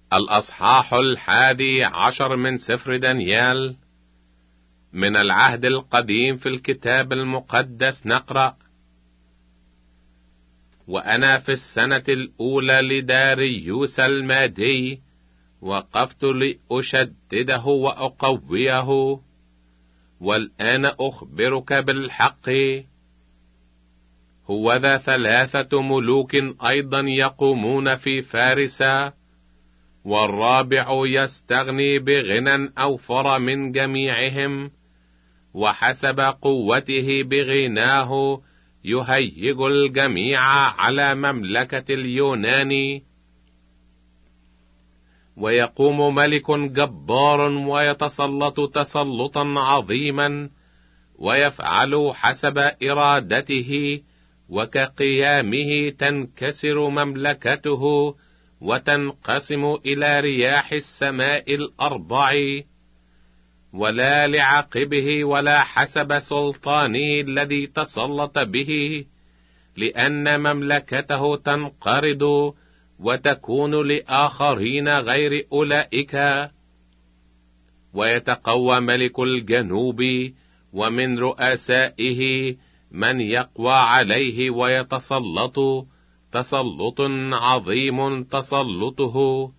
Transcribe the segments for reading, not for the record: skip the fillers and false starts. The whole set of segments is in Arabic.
الأصحاح 11 من سفر دانيال. من العهد القديم في الكتاب المقدس نقرأ: وأنا في السنة الأولى لداريوس المادي وقفت لأشدده وأقويه، والآن أخبرك بالحق. هوذا 3 ملوك أيضا يقومون في فارس، والرابع يستغني بغنى أوفر من جميعهم، وحسب قوته بغناه يهيج الجميع على مملكة اليونان. ويقوم ملك جبار ويتسلط تسلطا عظيما، ويفعل حسب إرادته، وكقيامه تنكسر مملكته وتنقسم إلى رياح السماء ال4، ولا لعقبه ولا حسب سلطانه الذي تسلط به، لأن مملكته تنقرض وتكون لآخرين غير أولئك. ويتقوى ملك الجنوب ومن رؤسائه من يقوى عليه ويتسلط تسلط عظيم تسلطه.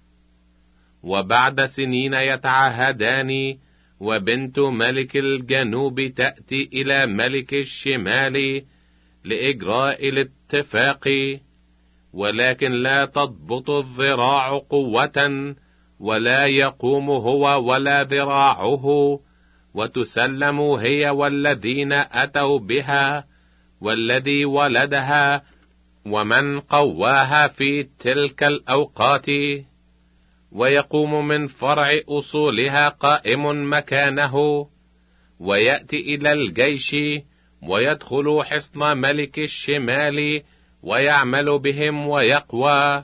وبعد سنين يتعهدان، وبنت ملك الجنوب تأتي إلى ملك الشمال لإجراء الاتفاق، ولكن لا تضبط الذراع قوة، ولا يقوم هو ولا ذراعه، وتسلم هي والذين أتوا بها، والذي ولدها، ومن قواها في تلك الأوقات. ويقوم من فرع أصولها قائم مكانه، ويأتي إلى الجيش، ويدخل حصن ملك الشمال، ويعمل بهم ويقوى،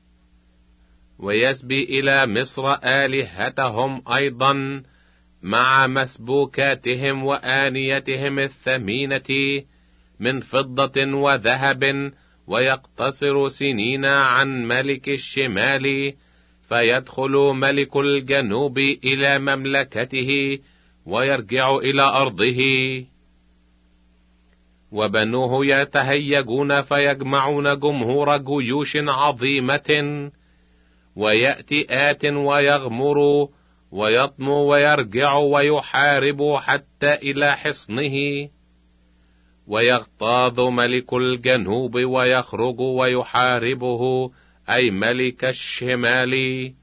ويسبي إلى مصر آلهتهم أيضا مع مسبوكاتهم وآنيتهم الثمينة من فضة وذهب، ويقتصر سنين عن ملك الشمال، فيدخل ملك الجنوب إلى مملكته ويرجع إلى أرضه. وبنوه يتهيجون فيجمعون جمهور جيوش عظيمة، ويأتي آت ويغمر ويطمو ويرجع ويحارب حتى إلى حصنه. ويغتاظ ملك الجنوب ويخرج ويحاربه، أي ملك الشمال،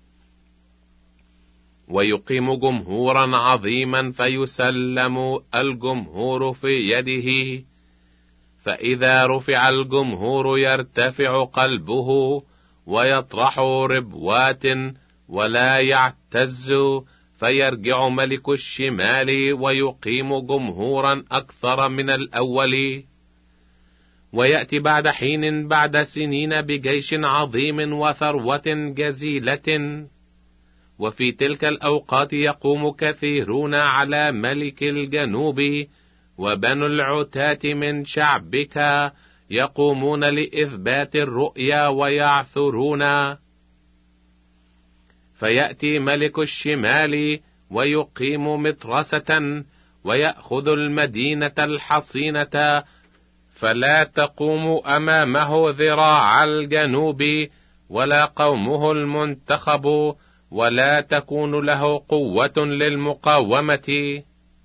ويقيم جمهورا عظيما فيسلم الجمهور في يده. فإذا رفع الجمهور يرتفع قلبه، ويطرح ربوات ولا يعتز، فيرجع ملك الشمال ويقيم جمهورا أكثر من الأول. ويأتي بعد حين بعد سنين بجيش عظيم وثروة جزيلة، وفي تلك الأوقات يقوم كثيرون على ملك الجنوب، وبنو العتاة من شعبك يقومون لإثبات الرؤيا ويعثرون. فيأتي ملك الشمال ويقيم مترسة، ويأخذ المدينة الحصينة، فلا تقوم أمامه ذراع الجنوب ولا قومه المنتخب، ولا تكون له قوة للمقاومة.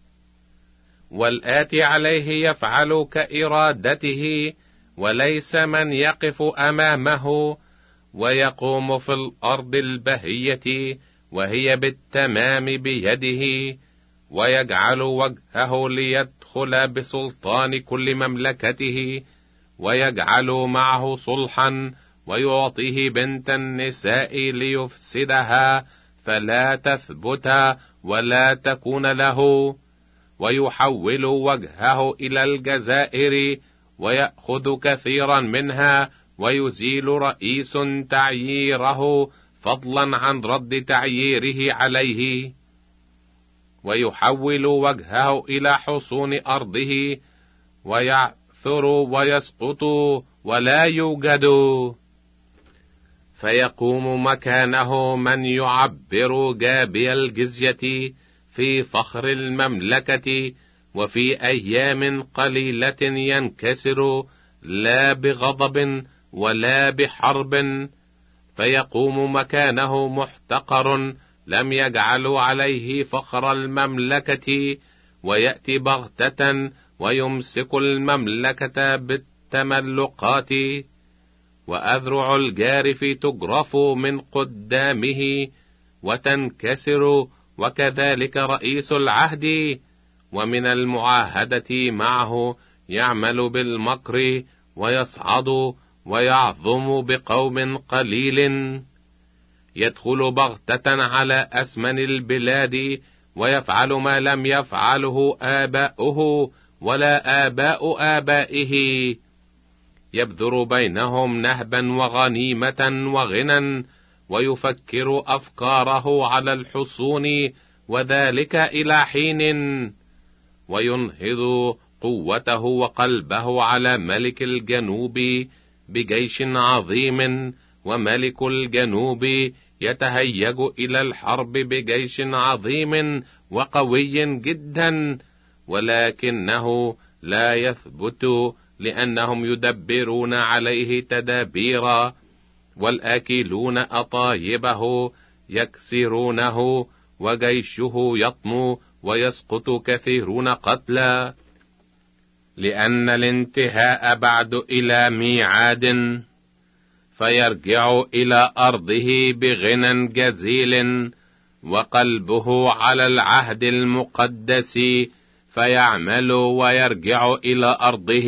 والآتي عليه يفعل كإرادته، وليس من يقف أمامه. ويقوم في الأرض البهية وهي بالتمام بيده، ويجعل وجهه ليدخل بسلطان كل مملكته، ويجعل معه صلحا، ويعطيه بنت النساء ليفسدها فلا تثبت ولا تكون له. ويحول وجهه إلى الجزائر، ويأخذ كثيرا منها، ويزيل رئيس تعييره فضلا عن رد تعييره عليه. ويحول وجهه إلى حصون أرضه، ويعثر ويسقط ولا يوجد. فيقوم مكانه من يعبر جابي الجزية في فخر المملكة، وفي أيام قليلة ينكسر، لا بغضب ولا بحرب. فيقوم مكانه محتقر لم يجعلوا عليه فخر المملكة، ويأتي بغتة ويمسك المملكة بالتملقات. وأذرع الجارف تجرف من قدامه وتنكسر، وكذلك رئيس العهد. ومن المعاهدة معه يعمل بالمكر، ويصعد ويعظم بقوم قليل. يدخل بغتة على أسمن البلاد، ويفعل ما لم يفعله آباؤه ولا آباء آبائه. يبذر بينهم نهبا وغنيمة وغنى، ويفكر أفكاره على الحصون، وذلك إلى حين. وينهض قوته وقلبه على ملك الجنوب بجيش عظيم، وملك الجنوب يتهيج إلى الحرب بجيش عظيم وقوي جدا، ولكنه لا يثبت، لأنهم يدبرون عليه تدابيرا، والآكلون أطايبه يكسرونه، وجيشه يطمو ويسقط كثيرون قتلا. لأن الانتهاء بعد إلى ميعاد، فيرجع إلى أرضه بغنى جزيل، وقلبه على العهد المقدس، فيعمل ويرجع إلى أرضه.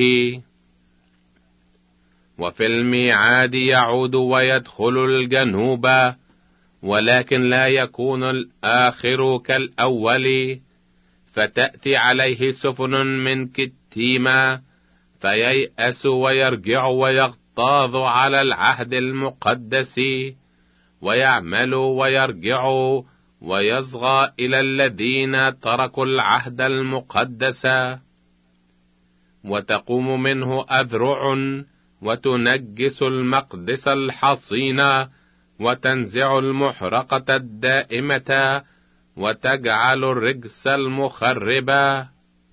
وفي الميعاد يعود ويدخل الجنوب، ولكن لا يكون الآخر كالأول. فتأتي عليه سفن من كتيمة، فييأس ويرجع ويغتاظ على العهد المقدس، ويعمل ويرجع ويصغى إلى الذين تركوا العهد المقدس. وتقوم منه أذرع وتنجس المقدس الحصين، وتنزع المحرقة الدائمة، وتجعل الرجس المخربة.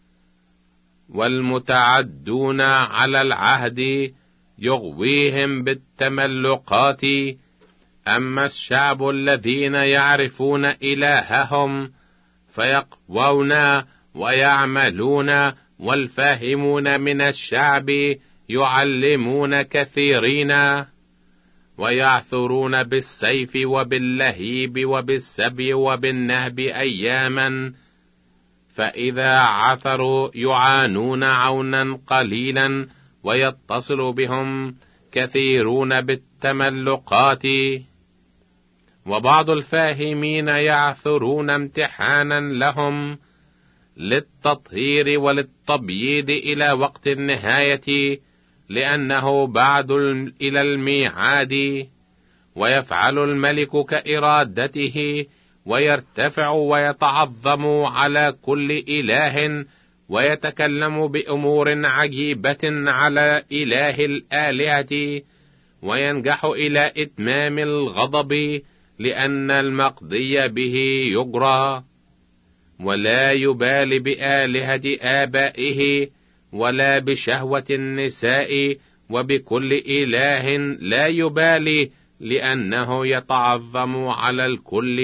والمتعدون على العهد يغويهم بالتملقات. أما الشعب الذين يعرفون إلههم فيقوون ويعملون، والفاهمون من الشعب يعلمون كثيرين. ويعثرون بالسيف وباللهيب وبالسبي وبالنهب أياما، فإذا عثروا يعانون عونا قليلا، ويتصل بهم كثيرون بالتملقات. وبعض الفاهمين يعثرون امتحانا لهم للتطهير وللتبييض إلى وقت النهاية، لأنه بعد إلى الميعاد. ويفعل الملك كإرادته، ويرتفع ويتعظم على كل إله، ويتكلم بأمور عجيبة على إله الآلهة، وينجح إلى إتمام الغضب، لأن المقضي به يجرى. ولا يبالي بآلهة آبائه، ولا بشهوة النساء، وبكل إله لا يبالي، لأنه يتعظم على الكل.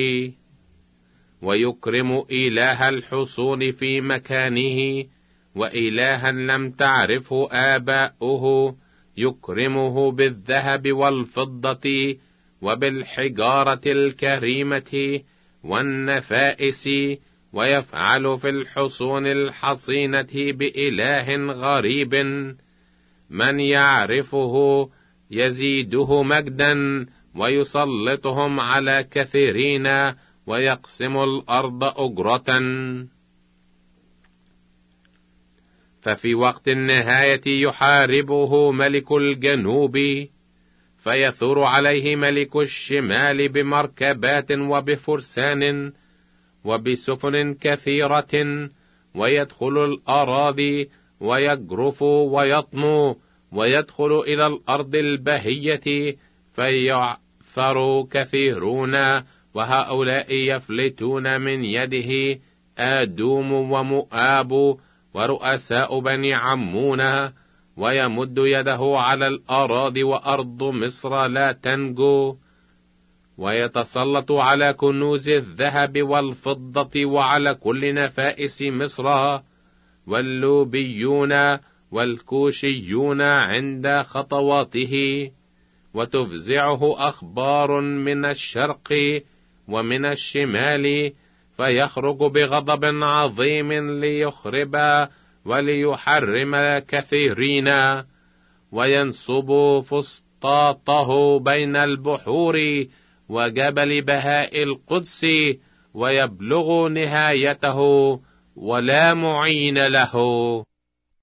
ويكرم إله الحصون في مكانه، وإلها لم تعرفه آباؤه يكرمه بالذهب والفضة، وبالحجارة الكريمة والنفائس. ويفعل في الحصون الحصينة بإله غريب، من يعرفه يزيده مجدا، ويسلطهم على كثيرين، ويقسم الأرض أجرة. ففي وقت النهاية يحاربه ملك الجنوب، فيثور عليه ملك الشمال بمركبات وبفرسان وبسفن كثيرة، ويدخل الأراضي ويجرف ويطمو، ويدخل إلى الأرض البهية ويؤثر كثيرون، وهؤلاء يفلتون من يده آدوم ومؤاب ورؤساء بني عمون، ويمد يده على الأراضي، وأرض مصر لا تنجو، ويتسلط على كنوز الذهب والفضة وعلى كل نفائس مصر، واللوبيون والكوشيون عند خطواته، وتفزعه أخبار من الشرق ومن الشمال، فيخرج بغضب عظيم ليخرب وليحرم كثيرين، وينصب فسطاطه بين البحور وجبل بهاء القدس، ويبلغ نهايته ولا معين له.